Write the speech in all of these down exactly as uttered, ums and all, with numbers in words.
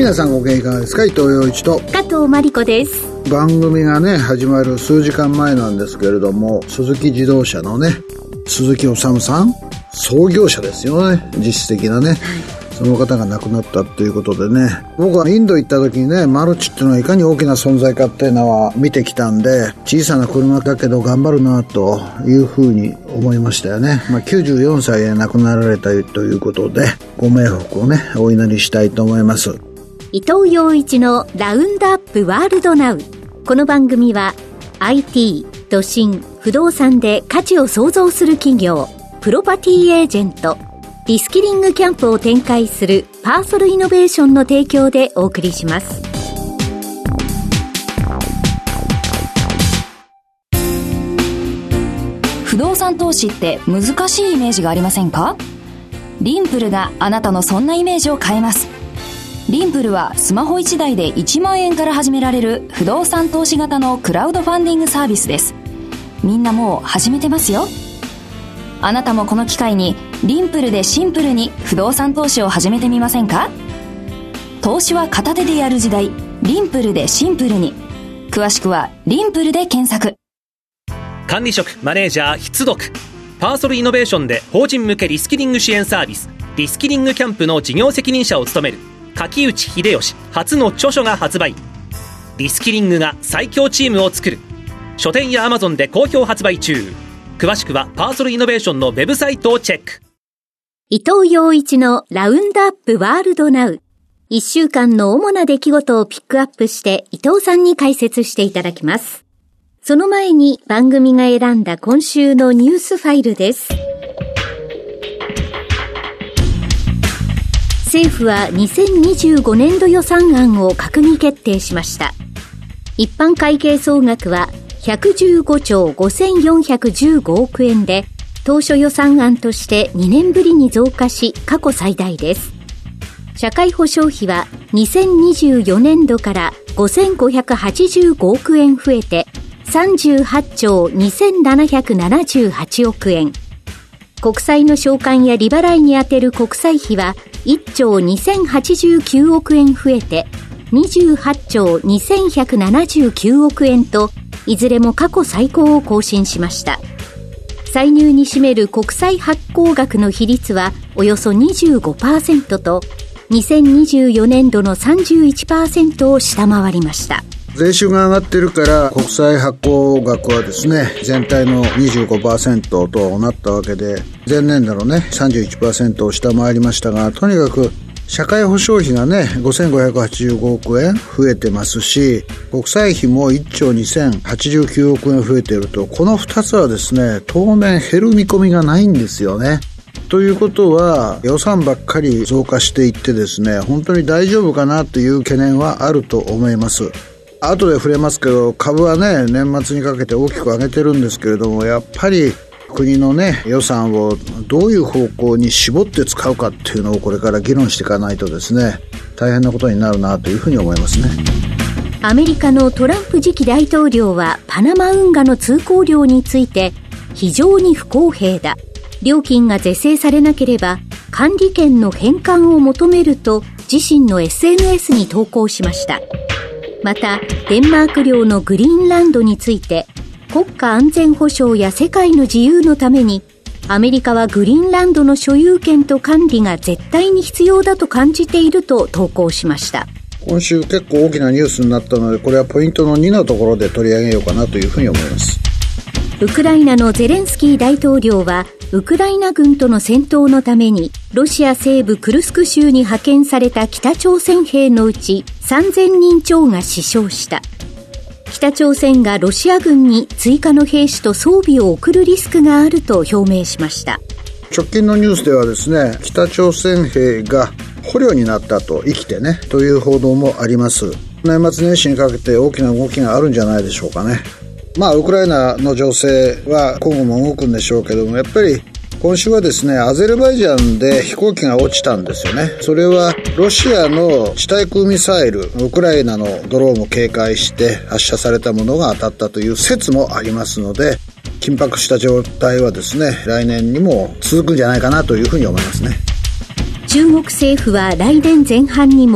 皆さんご機嫌いかがですか。伊藤洋一と加藤真理子です。 番組がね始まる数時間前なんですけれども、鈴木自動車のね鈴木治さん、創業者ですよね、実質的なね、はい、その方が亡くなったということでね、僕はインド行った時にね、マルチっていうのはいかに大きな存在かっていうのは見てきたんで、小さな車だけど頑張るなというふうに思いましたよね。まあ、きゅうじゅうよんさいで亡くなられたということで、ご冥福をねお祈りしたいと思います。 伊藤洋一のラウンドアップワールドナウ。この番組は アイティー、都心、不動産で価値を創造する企業、プロパティエージェント、リスキリングキャンプを展開するパーソルイノベーションの提供でお送りします。 不動産投資って難しいイメージがありませんか？リンプルがあなたのそんなイメージを変えます。リンプルはスマホいちだいでいちまんえんから始められる不動産投資型のクラウドファンディングサービスです。みんなもう始めてますよ。あなたもこの機会にリンプルでシンプルに不動産投資を始めてみませんか？投資は片手でやる時代、リンプルでシンプルに。詳しくはリンプルで検索。 管理職マネージャー必読、パーソルイノベーションで法人向けリスキリング支援サービス、リスキリングキャンプの事業責任者を務める柿内秀吉初の著書が発売。リスキリングが最強チームを作る。書店や Amazon で好評発売中。詳しくはパーソルイノベーションのウェブサイトをチェック。 伊藤洋一のラウンドアップワールドナウ。いっしゅうかんの主な出来事をピックアップして伊藤さんに解説していただきます。その前に番組が選んだ今週のニュースファイルです。政府はにせんにじゅうごねんど予算案を閣議決定しました。一般会計総額はひゃくじゅうごちょうごせんよんひゃくじゅうごおくえんで、当初予算案としてにねんぶりに増加し過去最大です。社会保障費はにせんにじゅうよねんどからごせんごひゃくはちじゅうごおくえん増えてさんじゅうはちちょうにせんななひゃくななじゅうはちおくえん。国債の償還や利払いに充てる国債費はいっちょうにせんはちじゅうきゅうおくえん増えてにじゅうはちちょうにせんひゃくななじゅうきゅうおくえんと、いずれも過去最高を更新しました。歳入に占める国債発行額の比率はおよそ にじゅうごパーセント とにせんにじゅうよねんどの さんじゅういちパーセント を下回りました。 税収が上がってるから国債発行額はですね、全体の にじゅうごパーセント となったわけで、前年度のね さんじゅういちパーセント を下回りましたが、とにかく社会保障費がねごせんごひゃくはちじゅうごおくえん増えてますし、国債費もいっちょうにせんはちじゅうきゅうおくえん増えていると、このふたつはですね当面減る見込みがないんですよね。ということは予算ばっかり増加していってですね、本当に大丈夫かなという懸念はあると思います。後で触れますけど、株はね年末にかけて大きく上げてるんですけれども、やっぱり国のね予算をどういう方向に絞って使うかっていうのをこれから議論していかないとですね、大変なことになるなというふうに思いますね。 アメリカのトランプ次期大統領はパナマ運河の通行料について非常に不公平だ、料金が是正されなければ管理権の返還を求めると自身の エスエヌエス に投稿しました。またデンマーク領のグリーンランドについて、国家安全保障や世界の自由のためにアメリカはグリーンランドの所有権と管理が絶対に必要だと感じていると投稿しました。 今週結構大きなニュースになったので、これはポイントのにのところで取り上げようかなというふうに思います。 ウクライナのゼレンスキー大統領はウクライナ軍との戦闘のためにロシア西部クルスク州に派遣された北朝鮮兵のうちさんぜんにんちょうが死傷した。北朝鮮がロシア軍に追加の兵士と装備を送るリスクがあると表明しました。 直近のニュースではですね、北朝鮮兵が捕虜になったと、生きてねという報道もあります。年末年始にかけて大きな動きがあるんじゃないでしょうかね。まあウクライナの情勢は今後も動くんでしょうけども、やっぱり今週はですね、アゼルバイジャンで飛行機が落ちたんですよね。それはロシアの地対空ミサイル、ウクライナのドローンを警戒して発射されたものが当たったという説もありますので、緊迫した状態はですね、来年にも続くんじゃないかなというふうに思いますね。 中国政府は来年前半にも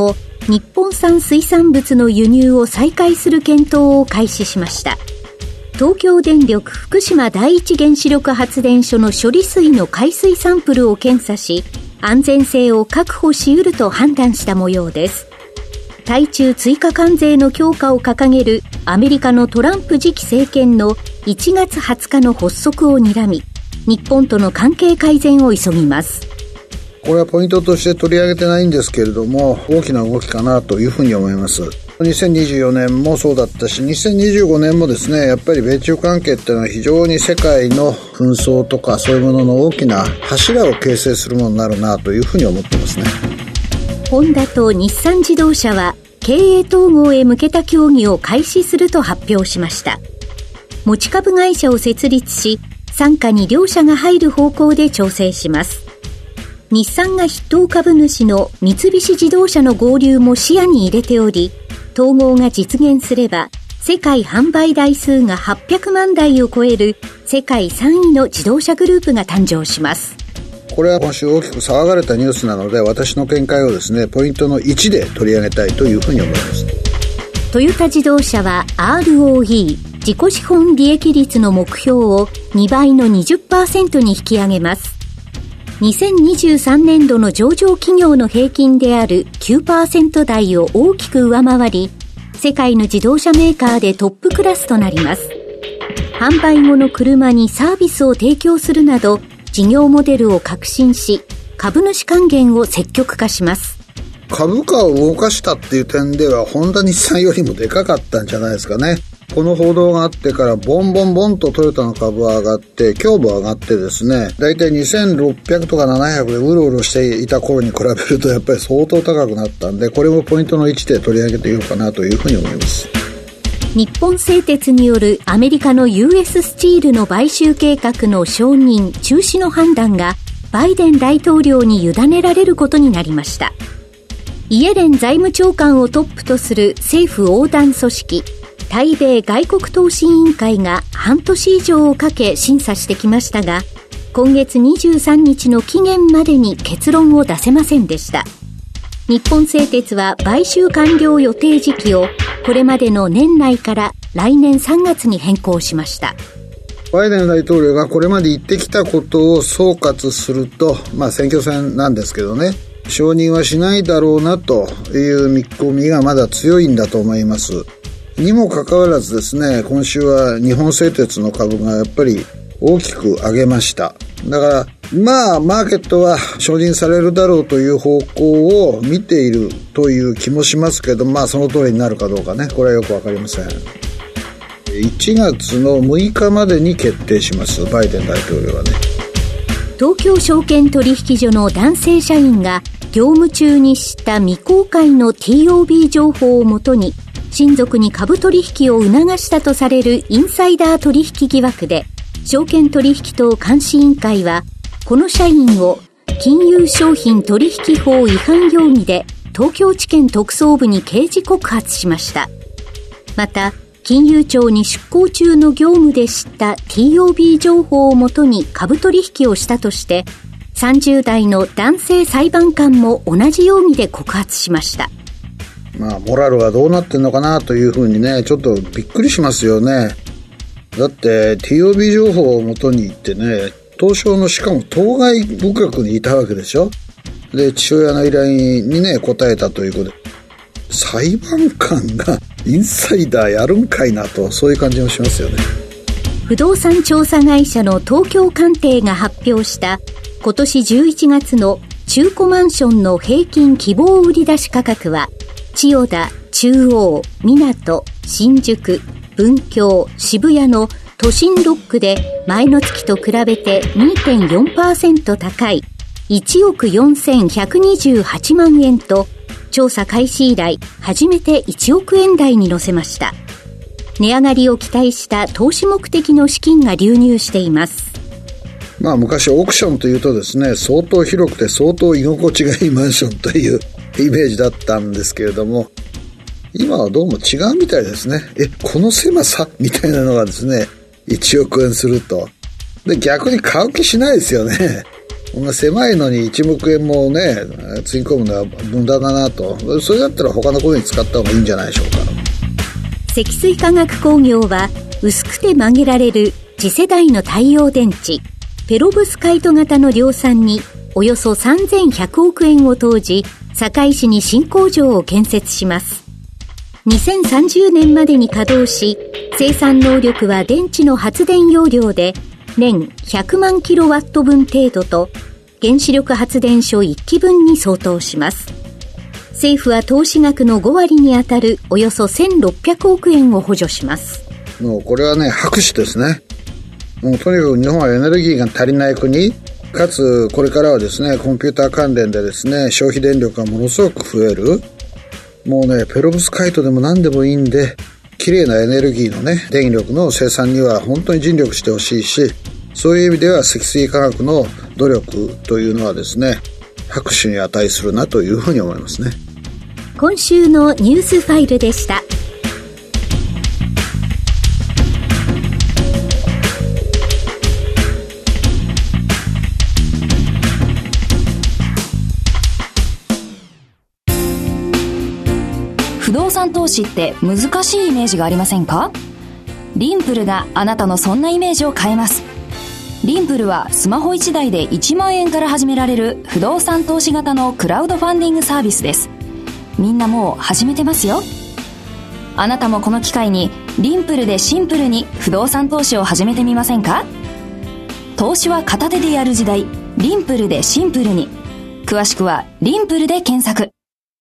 日本産水産物の輸入を再開する検討を開始しました。東京電力福島第一原子力発電所の処理水の海水サンプルを検査し、安全性を確保し得ると判断した模様です。対中追加関税の強化を掲げるアメリカのトランプ次期政権のいちがつはつかの発足を睨み、日本との関係改善を急ぎます。 これはポイントとして取り上げてないんですけれども、大きな動きかなというふうに思います。にせんにじゅうよねんもそうだったし、にせんにじゅうごねんもですね、やっぱり米中関係っていうのは非常に世界の紛争とかそういうものの大きな柱を形成するものになるなというふうに思ってますね。 ホンダと日産自動車は経営統合へ向けた協議を開始すると発表しました。持ち株会社を設立し、傘下に両社が入る方向で調整します。日産が筆頭株主の三菱自動車の合流も視野に入れており、統合が実現すれば世界販売台数がはっぴゃくまんだいを超える世界さんいの自動車グループが誕生します。 これは今週大きく騒がれたニュースなので、私の見解をですね、ポイントのいちで取り上げたいというふうに思います。 トヨタ自動車は アールオーイー 自己資本利益率の目標をにばいの にじゅっパーセント に引き上げます。にせんにじゅうさんねんどの上場企業の平均である きゅうパーセント 台を大きく上回り、世界の自動車メーカーでトップクラスとなります。販売後の車にサービスを提供するなど、事業モデルを革新し、株主還元を積極化します。 株価を動かしたっていう点では、ホンダ日産よりもでかかったんじゃないですかね。この報道があってからボンボンボンとトヨタの株は上がって、今日も上がってですね、だいたいにせんろっぴゃくとかななひゃくでうろうろしていた頃に比べるとやっぱり相当高くなったんで、これもポイントのいちで取り上げていようかなというふうに思います。 日本製鉄によるアメリカの ユーエス スチールの買収計画の承認・中止の判断がバイデン大統領に委ねられることになりました。イエレン財務長官をトップとする政府横断組織対米外国投資委員会が半年以上をかけ審査してきましたが、今月にじゅうさんにちの期限までに結論を出せませんでした。日本製鉄は買収完了予定時期をこれまでの年内から来年さんがつに変更しました。 バイデン大統領がこれまで言ってきたことを総括すると、まあ選挙戦なんですけどね、承認はしないだろうなという見込みがまだ強いんだと思います。にもかかわらずですね、今週は日本製鉄の株がやっぱり大きく上げました。だからまあマーケットは承認されるだろうという方向を見ているという気もしますけど、まあその通りになるかどうかね、これはよくわかりません。いちがつのむいかまでに決定します、バイデン大統領はね。 東京証券取引所の男性社員が業務中に知った未公開の ティーオービー 情報をもとに親族に株取引を促したとされるインサイダー取引疑惑で、証券取引等監視委員会はこの社員を金融商品取引法違反容疑で東京地検特捜部に刑事告発しました。また金融庁に出向中の業務で知った ティーオービー 情報をもとに株取引をしたとして、さんじゅうだいの男性裁判官も同じ容疑で告発しました。 まあモラルはどうなってんのかなというふうにね、ちょっとびっくりしますよね。だって ティーオービー 情報をもとに言ってね、東証のしかも当該部局にいたわけでしょ。で父親の依頼にね答えたということで、裁判官がインサイダーやるんかいなと、そういう感じもしますよね。 不動産調査会社の東京鑑定が発表した今年じゅういちがつの中古マンションの平均希望売出価格は、千代田、中央、港、新宿、文京、渋谷の都心ろっくで前の月と比べて にてんよんパーセント 高いいちおくよんせんひゃくにじゅうはちまんえんと、調査開始以来初めていちおくえん台に乗せました。値上がりを期待した投資目的の資金が流入しています。 まあ昔オークションというとですね、相当広くて相当居心地がいいマンションというイメージだったんですけれども、今はどうも違うみたいですね。え、この狭さみたいなのがですね、いちおくえんすると。で、逆に買う気しないですよね。 こんな狭いのにいちおくえんもね、つぎ込むのは無駄だなと。それだったら他のことに使った方がいいんじゃないでしょうか。 積水化学工業は、薄くて曲げられる次世代の太陽電池、ペロブスカイト型の量産におよそさんぜんひゃくおくえんを投じ、堺市に新工場を建設します。にせんさんじゅうねんまでに稼働し、生産能力は電池の発電容量で年ひゃくまんキロワットぶん程度と、原子力発電所いっきぶんに相当します。政府は投資額のごわりにあたるおよそせんろっぴゃくおくえんを補助します。 もうこれはね、拍手ですね。もうとにかく日本はエネルギーが足りない国、かつこれからはですね、コンピューター関連でですね、消費電力がものすごく増える。もうね、ペロブスカイトでも何でもいいんで、綺麗なエネルギーのね、電力の生産には本当に尽力してほしいし、そういう意味では積水化学の努力というのはですね、拍手に値するなというふうに思いますね。 今週のニュースファイルでした。 不動産投資って難しいイメージがありませんか？リンプルがあなたのそんなイメージを変えます。リンプルはスマホいちだいでいちまんえんから始められる不動産投資型のクラウドファンディングサービスです。みんなもう始めてますよ。あなたもこの機会にリンプルでシンプルに不動産投資を始めてみませんか？投資は片手でやる時代、リンプルでシンプルに。詳しくはリンプルで検索。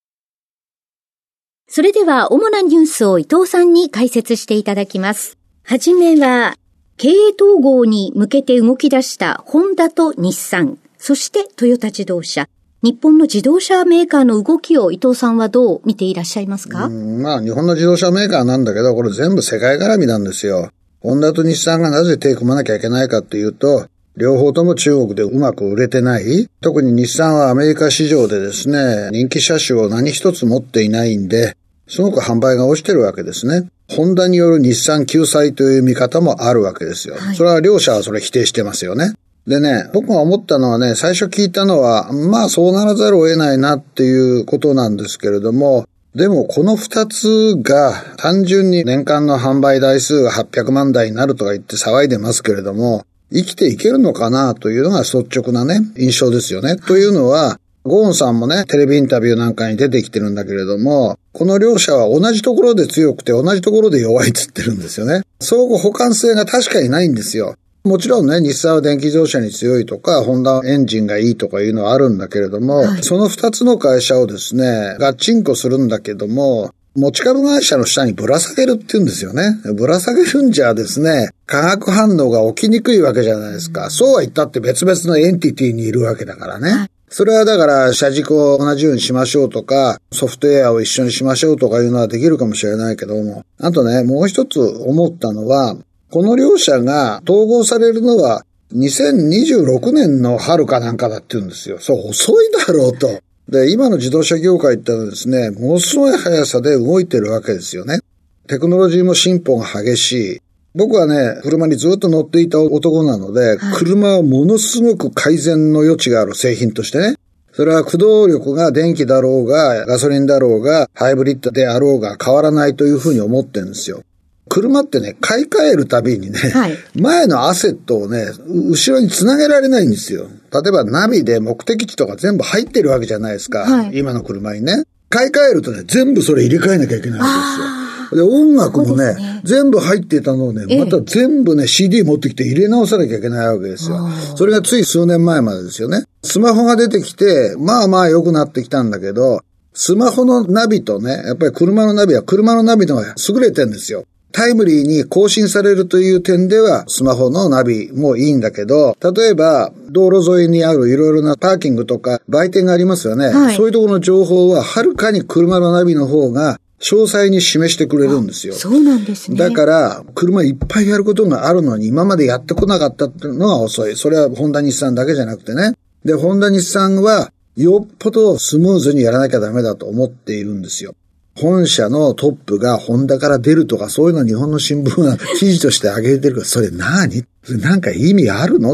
それでは主なニュースを伊藤さんに解説していただきます。はじめは、経営統合に向けて動き出したホンダと日産、そしてトヨタ自動車。日本の自動車メーカーの動きを伊藤さんはどう見ていらっしゃいますか？ うん、まあ日本の自動車メーカーなんだけど、これ全部世界絡みなんですよ。ホンダと日産がなぜ手を組まなきゃいけないかっていうと、両方とも中国でうまく売れてない。特に日産はアメリカ市場でですね、人気車種を何一つ持っていないんで、すごく販売が落ちてるわけですね。ホンダによる日産救済という見方もあるわけですよ。はい、それは両者はそれ否定してますよね。でね、僕が思ったのはね、最初聞いたのは、まあそうならざるを得ないなっていうことなんですけれども、でもこの二つが単純に年間の販売台数がはっぴゃくまんだいになるとか言って騒いでますけれども、生きていけるのかなというのが率直なね、印象ですよね。というのは、ゴーンさんもね、テレビインタビューなんかに出てきてるんだけれども、この両者は同じところで強くて同じところで弱いって言ってるんですよね。相互補完性が確かにないんですよ。もちろんね、日産は電気自動車に強いとか、ホンダエンジンがいいとかいうのはあるんだけれども、はい、その二つの会社をですね、ガッチンコするんだけども、持ち株会社の下にぶら下げるって言うんですよね。ぶら下げるんじゃですね、化学反応が起きにくいわけじゃないですか。そうは言ったって別々のエンティティにいるわけだからね。はい、それはだから車軸を同じようにしましょうとか、ソフトウェアを一緒にしましょうとかいうのはできるかもしれないけども、あとね、もう一つ思ったのは、この両者が統合されるのはにせんにじゅうろくねんの春かなんかだって言うんですよ。そう、遅いだろうと。で、今の自動車業界ってのはですね、ものすごい速さで動いてるわけですよね。テクノロジーも進歩が激しい。僕はね、車にずっと乗っていた男なので、はい、車はものすごく改善の余地がある製品としてね。それは駆動力が電気だろうが、ガソリンだろうが、ハイブリッドであろうが変わらないというふうに思ってるんですよ。車ってね、買い替えるたびにね、はい、前のアセットをね、後ろにつなげられないんですよ。例えばナビで目的地とか全部入ってるわけじゃないですか。はい、今の車にね。買い替えるとね、全部それ入れ替えなきゃいけないわけですよ。で、音楽もね、ね全部入っていたのをね、また全部ね、シーディー 持ってきて入れ直さなきゃいけないわけですよ。それがつい数年前までですよね。スマホが出てきて、まあまあ良くなってきたんだけど、スマホのナビとね、やっぱり車のナビは車のナビの方が優れてるんですよ。タイムリーに更新されるという点ではスマホのナビもいいんだけど、例えば道路沿いにあるいろいろなパーキングとか売店がありますよね。はい、そういうところの情報ははるかに車のナビの方が詳細に示してくれるんですよ。 そうなんですね。 だから車いっぱいやることがあるのに今までやってこなかったっていうのが遅い。それはホンダ日産だけじゃなくてね。で、ホンダ日産はよっぽどスムーズにやらなきゃダメだと思っているんですよ。本社のトップがホンダから出るとかそういうの日本の新聞は記事として上げてるから、それ何？なんか意味あるのと。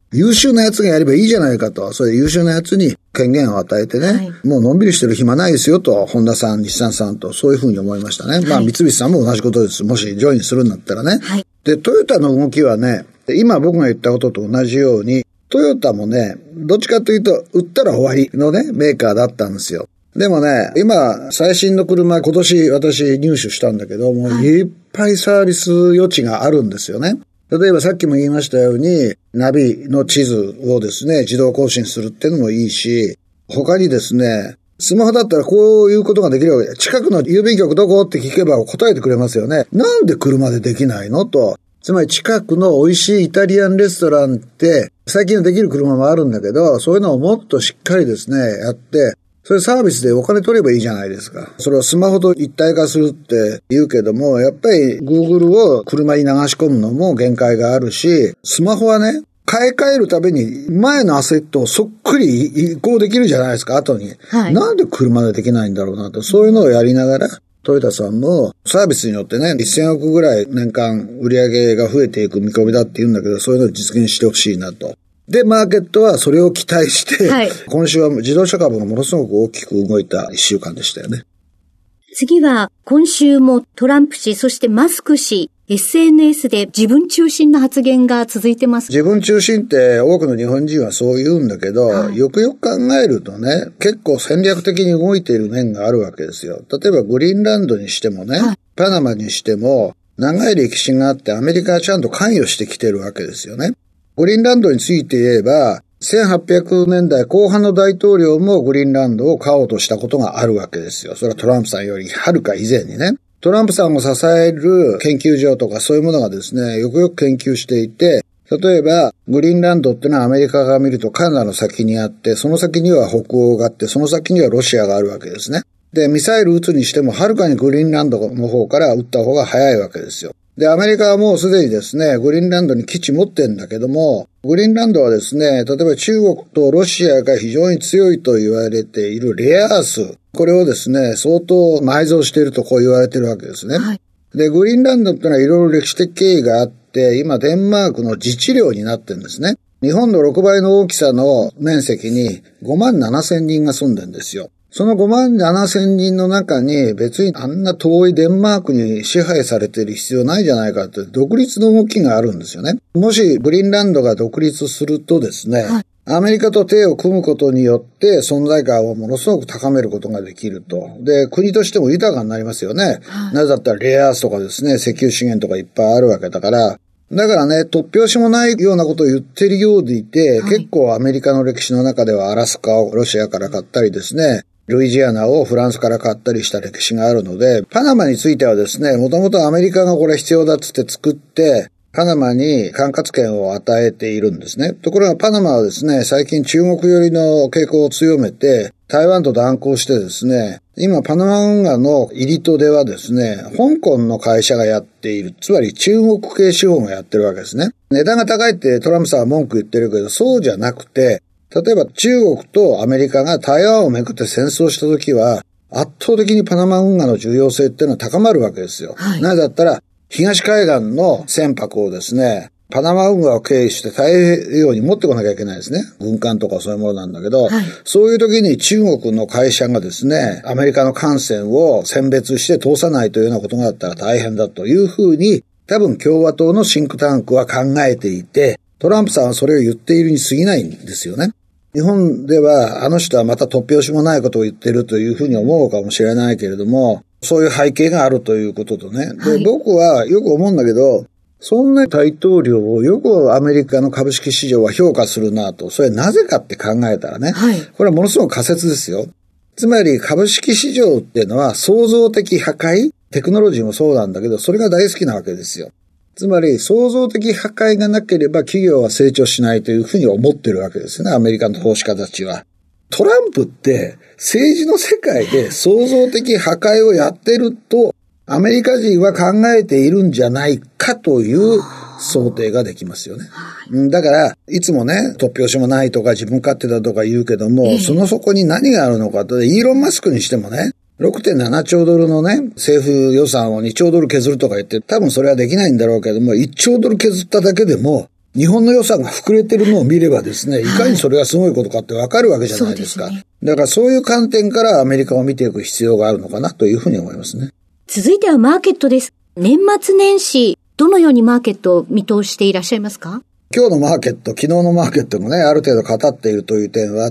優秀なやつがやればいいじゃないかと。それで優秀なやつに権限を与えてね、はい、もうのんびりしてる暇ないですよと、ホンダさん、日産さんと、そういうふうに思いましたね。はい、まあ、三菱さんも同じことです。もしジョインするんだったらね。はい、で、トヨタの動きはね、今僕が言ったことと同じように、トヨタもね、どっちかというと、売ったら終わりのね、メーカーだったんですよ。でもね、今、最新の車、今年私入手したんだけど、もういっぱいサービス余地があるんですよね。例えばさっきも言いましたように、ナビの地図をですね、自動更新するっていうのもいいし、他にですね、スマホだったらこういうことができるわけで、近くの郵便局どこって聞けば答えてくれますよね。なんで車でできないのと。つまり近くの美味しいイタリアンレストランって、最近はできる車もあるんだけど、そういうのをもっとしっかりですね、やって、それサービスでお金取ればいいじゃないですか。それをスマホと一体化するって言うけども、やっぱり Google を車に流し込むのも限界があるし、スマホはね、買い替えるたびに前のアセットをそっくり移行できるじゃないですか、後に。はい、なんで車でできないんだろうなと、そういうのをやりながら、トヨタさんもサービスによってね、せんおくぐらい年間売り上げが増えていく見込みだって言うんだけど、そういうのを実現してほしいなと。で、マーケットはそれを期待して、はい、今週は自動車株がものすごく大きく動いた一週間でしたよね。 次は、今週もトランプ氏、そしてマスク氏、エスエヌエス で自分中心の発言が続いてます。 自分中心って多くの日本人はそう言うんだけど、はい、よくよく考えるとね、結構戦略的に動いている面があるわけですよ。例えばグリーンランドにしてもね、はい、パナマにしても、長い歴史があってアメリカはちゃんと関与してきてるわけですよね。グリーンランドについて言えば、せんはっぴゃくねんだいこう半の大統領もグリーンランドを買おうとしたことがあるわけですよ。それはトランプさんよりはるか以前にね。トランプさんを支える研究所とかそういうものがですね、よくよく研究していて、例えば、グリーンランドってのはアメリカが見るとカナダの先にあって、その先には北欧があって、その先にはロシアがあるわけですね。で、ミサイル撃つにしても、はるかにグリーンランドの方から撃った方が早いわけですよ。で、アメリカはもうすでにですね、グリーンランドに基地持ってんだけども、グリーンランドはですね、例えば中国とロシアが非常に強いと言われているレアアース、これをですね、相当埋蔵しているとこう言われているわけですね。はい、で、グリーンランドってのはいろいろ歴史的経緯があって、今デンマークの自治領になってるんですね。日本のろくばいの大きさの面積にごまんななせんにんが住んでるんですよ。そのごまんななせんにんの中に別にあんな遠いデンマークに支配されている必要ないじゃないかって独立の動きがあるんですよね。もしグリーンランドが独立するとですね、はい、アメリカと手を組むことによって存在感をものすごく高めることができると。で、国としても豊かになりますよね。はい、なぜだったらレアアースとかですね、石油資源とかいっぱいあるわけだから、だからね、突拍子もないようなことを言ってるようでいて、はい、結構アメリカの歴史の中ではアラスカをロシアから買ったりですね、ルイジアナをフランスから買ったりした歴史があるので、パナマについてはですね、もともとアメリカがこれ必要だっつって作って、パナマに管轄権を与えているんですね。ところがパナマはですね、最近中国寄りの傾向を強めて、台湾と断交してですね、今パナマ運河の入りとではですね、香港の会社がやっている。つまり中国系資本がやってるわけですね。値段が高いってトランプさんは文句言ってるけど、そうじゃなくて、例えば中国とアメリカが台湾をめぐって戦争したときは、圧倒的にパナマ運河の重要性っていうのは高まるわけですよ。はい、なぜだったら、東海岸の船舶をですね、パナマ運河を経由して太平洋に持ってこなきゃいけないですね。軍艦とかそういうものなんだけど、はい、そういう時に中国の会社がですね、アメリカの艦船を選別して通さないというようなことがあったら大変だというふうに、多分共和党のシンクタンクは考えていて、トランプさんはそれを言っているに過ぎないんですよね。日本ではあの人はまた突拍子もないことを言ってるというふうに思うかもしれないけれども、そういう背景があるということとね。で、はい、僕はよく思うんだけど、そんな大統領をよくアメリカの株式市場は評価するなと。それなぜかって考えたらね、はい、これはものすごく仮説ですよ。つまり株式市場っていうのは創造的破壊、テクノロジーもそうなんだけど、それが大好きなわけですよ。つまり創造的破壊がなければ企業は成長しないというふうに思ってるわけですね、アメリカの投資家たちは。トランプって政治の世界で創造的破壊をやってるとアメリカ人は考えているんじゃないかという想定ができますよね。だからいつもね、突拍子もないとか自分勝手だとか言うけども、その底に何があるのかと、イーロン・マスクにしてもね、ろくてんななちょうドルのね、政府予算をにちょうドル削るとか言って、多分それはできないんだろうけども、いっちょうドル削っただけでも、 日本の予算が膨れてるのを見ればですね、いかにそれがすごいことかってわかるわけじゃないですか。はい、そうですね。だからそういう観点からアメリカを見ていく必要があるのかなというふうに思いますね。 続いてはマーケットです。年末年始、どのようにマーケットを見通していらっしゃいますか？ 今日のマーケット、昨日のマーケットもね、ある程度語っているという点はあって、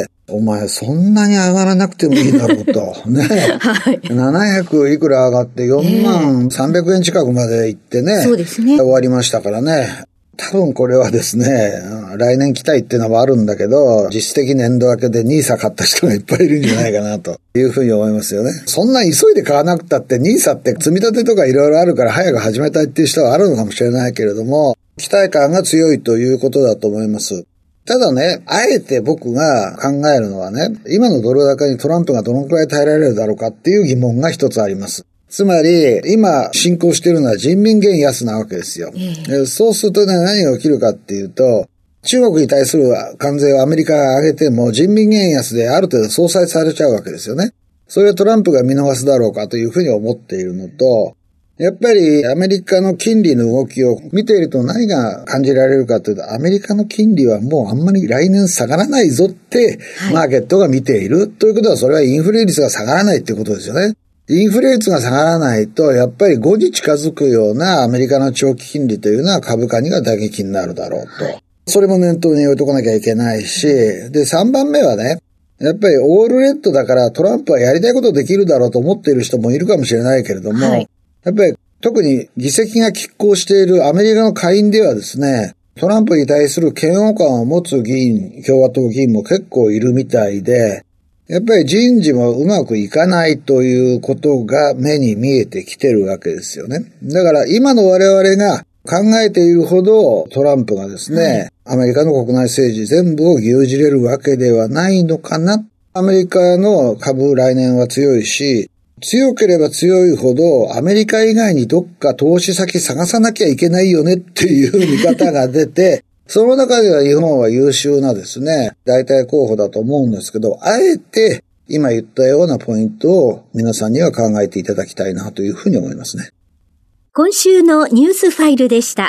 お前そんなに上がらなくてもいいだろうと。ね。はい。ななひゃくいくら上がってよんまんさんびゃくえん近くまで行ってね。 そうですね。 終わりましたからね。多分これはですね、来年期待っていうのもあるんだけど、実質的年度明けでニーサ買った人がいっぱいいるんじゃないかなというふうに思いますよね。そんな急いで買わなくたってニーサって積み立てとかいろいろあるから早く始めたいっていう人はあるのかもしれないけれども、期待感が強いということだと思います。ただね、あえて僕が考えるのはね、今のドル高にトランプがどのくらい耐えられるだろうかっていう疑問が一つあります。つまり、今進行しているのは人民元安なわけですよ。えー、そうするとね、何が起きるかっていうと、中国に対する関税をアメリカが上げても人民元安である程度相殺されちゃうわけですよね。それをトランプが見逃すだろうかというふうに思っているのと、やっぱりアメリカの金利の動きを見ていると何が感じられるかというと、アメリカの金利はもうあんまり来年下がらないぞってマーケットが見ている、はい、ということはそれはインフレ率が下がらないっていうことですよね。インフレ率が下がらないと、やっぱりごに近づくようなアメリカの長期金利というのは株価には打撃になるだろうと。はい、それも念頭に置いとかなきゃいけないし、で、さんばんめはね、やっぱりオールレッドだからトランプはやりたいことできるだろうと思っている人もいるかもしれないけれども、はい、やっぱり特に議席が拮抗しているアメリカの下院ではですね、トランプに対する嫌悪感を持つ議員、共和党議員も結構いるみたいで、やっぱり人事もうまくいかないということが目に見えてきてるわけですよね。だから今の我々が考えているほどトランプがですね、はい、アメリカの国内政治全部を牛耳れるわけではないのかな。アメリカの株来年は強いし、強ければ強いほどアメリカ以外にどっか投資先探さなきゃいけないよねっていう見方が出て、その中では日本は優秀なですね、代替候補だと思うんですけど、あえて今言ったようなポイントを皆さんには考えていただきたいなというふうに思いますね。 今週のニュースファイルでした。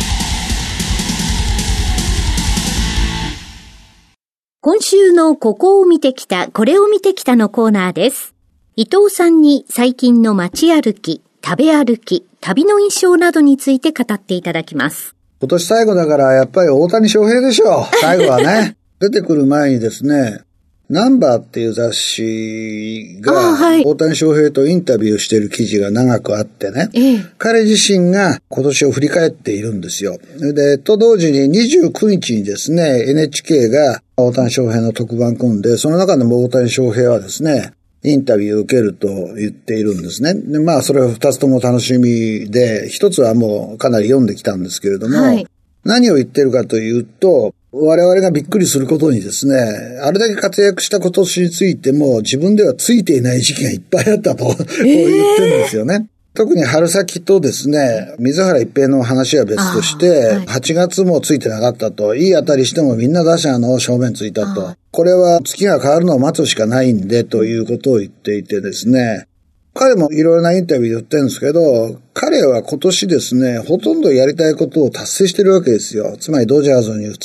今週のここを見てきた、これを見てきたのコーナーです。伊藤さんに最近の街歩き、食べ歩き、旅の印象などについて語っていただきます。 今年最後だからやっぱり大谷翔平でしょう。最後はね。出てくる前にですね、ナンバーっていう雑誌が大谷翔平とインタビューしている記事が長くあってね、ええ、彼自身が今年を振り返っているんですよ。で、と同時ににじゅうくにちにですね、エヌエイチケー が大谷翔平の特番組んで、その中でも大谷翔平はですね、インタビューを受けると言っているんですね。で、まあそれは二つとも楽しみで、一つはもうかなり読んできたんですけれども、はい、何を言ってるかというと、我々がびっくりすることにですね、あれだけ活躍した今年についても自分ではついていない時期がいっぱいあったと、こう言ってるんですよね。特に春先とですね、水原一平の話は別として、はい、はちがつもついてなかったと、いい当たりしてもみんな打者の正面ついたと、これは月が変わるのを待つしかないんでということを言っていてですね、彼もいろいろなインタビューで言ってるんですけど、彼は今年ですね、ほとんどやりたいことを達成してるわけですよ。つまりドジャースに移って、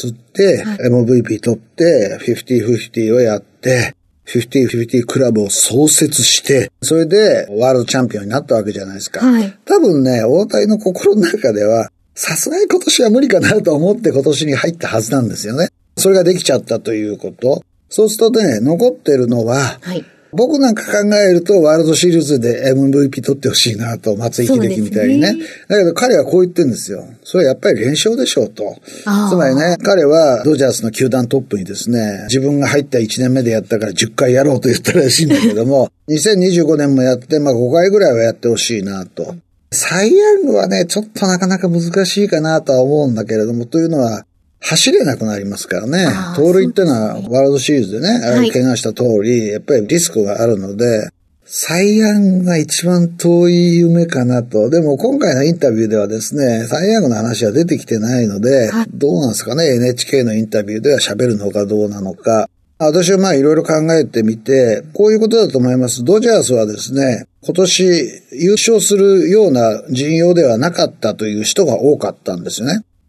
はい、エムブイピー 取って、フィフティフィフティをやって、フィフティフィフティクラブを創設して、それでワールドチャンピオンになったわけじゃないですか。はい、多分ね、大谷の心の中では、さすがに今年は無理かなと思って今年に入ったはずなんですよね。それができちゃったということ。そうするとね、残ってるのは、はい、僕なんか考えるとワールドシリーズで エムブイピー 取ってほしいなと、松井秀喜みたいにね。だけど彼はこう言ってるんですよ。それはやっぱり連勝でしょうと。つまりね、彼はドジャースの球団トップにですね、自分が入ったいちねんめでやったからじゅっかいやろうと言ったらしいんだけども、にせんにじゅうごねんもやって、まあごかいぐらいはやってほしいなと。サイ・ヤングはね、ちょっとなかなか難しいかなとは思うんだけれども、というのは、走れなくなりますからね。盗塁ってのはワールドシリーズでね、あれ怪我した通り、やっぱりリスクがあるので、サイ・ヤングが一番遠い夢かなと。でも今回のインタビューではですね、サイ・ヤングの話は出てきてないので、どうなんですかね、エヌエイチケー のインタビューでは喋るのかどうなのか。私はまあいろいろ考えてみて、こういうことだと思います。ドジャースはですね、今年優勝するような陣容ではなかったという人が多かったんですよね。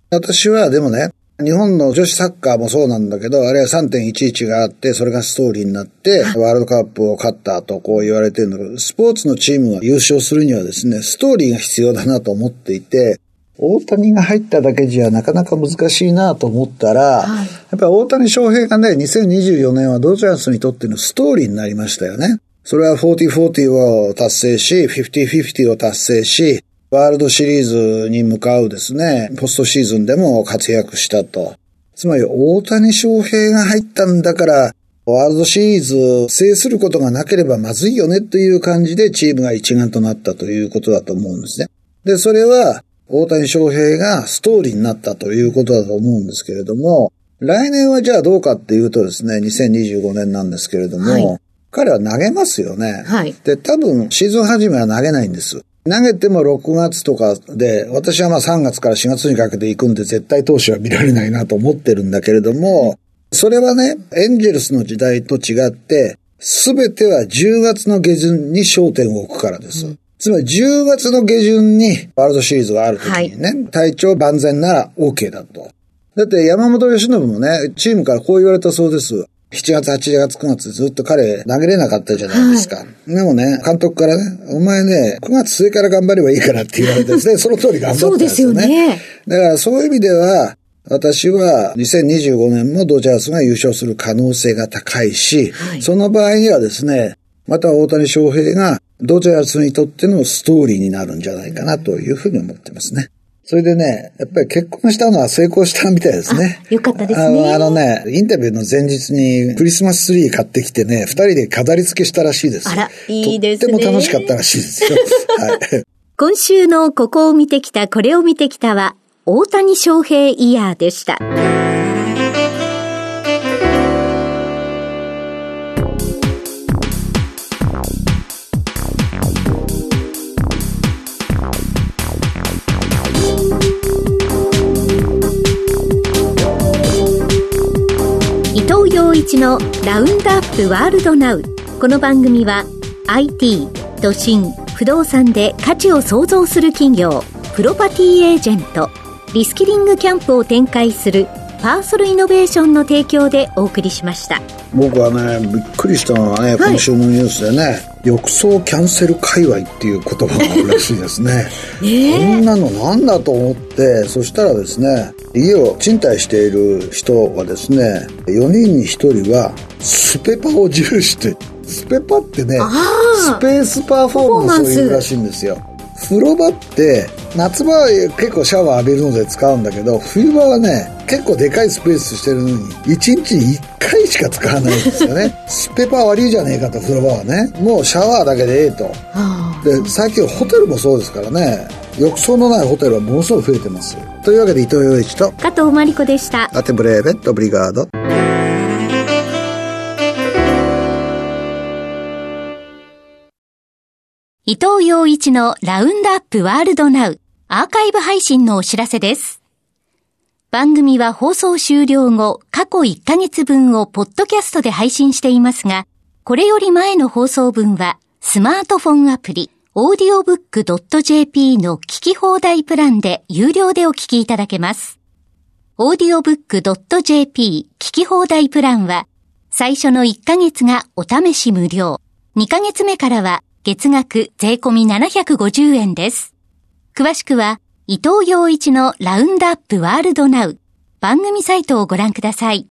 私はでもね、日本の女子サッカーもそうなんだけど、あれは さんてんいちいち があって、それがストーリーになって、ワールドカップを勝ったとこう言われてるんだけど、スポーツのチームが優勝するにはですね、ストーリーが必要だなと思っていて、大谷が入っただけじゃなかなか難しいなと思ったら、はい、やっぱり大谷翔平がね、にせんにじゅうよねんはドジャースにとってのストーリーになりましたよね。それはよんじゅうよんじゅうを達成し、ごじゅうごじゅうを達成し、ワールドシリーズに向かうですね、ポストシーズンでも活躍したと。つまり大谷翔平が入ったんだから、ワールドシリーズを制することがなければまずいよねという感じでチームが一丸となったということだと思うんですね。で、それは大谷翔平がストーリーになったということだと思うんですけれども、来年はじゃあどうかっていうとですね、にせんにじゅうごねんなんですけれども、はい、彼は投げますよね。はい。で、多分シーズン始めは投げないんです。投げてもろくがつとかで、私はまあさんがつからしがつにかけて行くんで絶対投手は見られないなと思ってるんだけれども、それはね、エンジェルスの時代と違って、すべてはじゅうがつの下旬に焦点を置くからです。うん、つまりじゅうがつの下旬にワールドシリーズがあるときにね、はい、体調万全なら OK だと。だって山本由伸もね、チームからこう言われたそうです。しちがつ、はちがつ、くがつずっと彼投げれなかったじゃないですか。はい、でもね、監督からね、お前ね、くがつ末から頑張ればいいからって言われてですね、その通り頑張ったんですよね。そうですよね。だからそういう意味では、私はにせんにじゅうごねんもドジャースが優勝する可能性が高いし、はい、その場合にはですね、また大谷翔平がドジャースにとってのストーリーになるんじゃないかなというふうに思ってますね。それでね、やっぱり結婚したのは成功したみたいですね。 よかったですね。 あの、あのね、インタビューの前日にクリスマスツリー買ってきてね、二人で飾り付けしたらしいです。 あら、いいですね。 とっても楽しかったらしいですよ。はい。 今週のここを見てきた、これを見てきたは、大谷翔平イヤーでした。伊藤洋一のラウンドアップワールドナウ。この番組は アイティー、都心、不動産で価値を創造する企業、プロパティエージェント、リスキリングキャンプを展開するパーソルイノベーションの提供でお送りしました。 僕はね、びっくりしたのはね、はい、今週のニュースでね、浴槽キャンセル界隈っていう言葉があるらしいですね。えー、こんなのなんだと思って、そしたらですね、家を賃貸している人はですね、よにんにひとりはスペパを重視して、スペパってね、スペースパフォーマンスを言うらしいんですよ。風呂場って夏場は結構シャワー浴びるので使うんだけど、冬場はね結構でかいスペースしてるのにいちにちにいっかいしか使わないんですよね。スペパ悪いじゃねえかと、風呂場はね、もうシャワーだけでええと。で、最近ホテルもそうですからね、浴槽のないホテルはものすごい増えてます。というわけで伊藤洋一と加藤真理子でした。 アテブレーベットブリガード。 伊藤洋一のラウンドアップワールドナウアーカイブ配信のお知らせです。番組は放送終了後、過去いっかげつぶんをポッドキャストで配信していますが、これより前の放送分はスマートフォンアプリ オーディオブックドットジェーピー の聞き放題プランで有料でお聞きいただけます。オーディオブックドットジェーピー 聞き放題プランは最初のいっかげつがお試し無料、にかげつめからは月額税込みななひゃくごじゅうえんです。詳しくは、伊藤洋一のラウンドアップワールドナウ番組サイトをご覧ください。